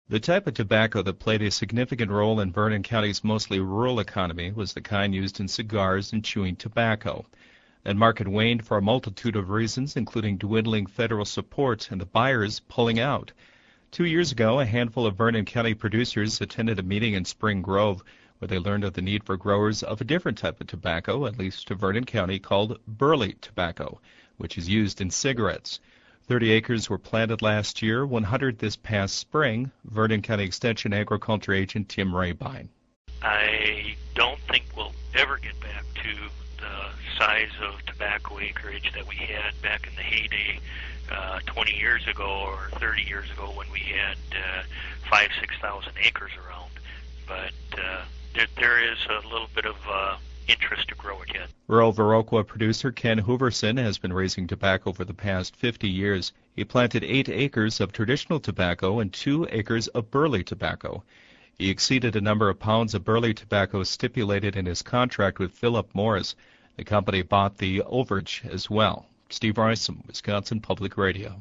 The type of tobacco that played a significant role in Vernon County's mostly rural economy was the kind used in cigars and chewing tobacco. That market waned for a multitude of reasons, including dwindling federal support and the buyers pulling out. 2 years ago, a handful of Vernon County producers attended a meeting in Spring Grove where they learned of the need for growers of a different type of tobacco, at least to Vernon County, called burley tobacco, which is used in cigarettes. 30 acres were planted last year, 100 this past spring. Vernon County Extension Agriculture Agent Tim Rabine. I don't think we'll ever get back to the size of tobacco acreage that we had back in the heyday 20 years ago or 30 years ago when we had 5,000 to 6,000 acres around. But there is a little bit of interest to grow it yet. Rural Viroqua producer Ken Hooverson has been raising tobacco for the past 50 years. He planted 8 acres of traditional tobacco and 2 acres of burley tobacco. He exceeded a number of pounds of burley tobacco stipulated in his contract with Philip Morris. The company bought the overage as well. Steve Rice, Wisconsin Public Radio.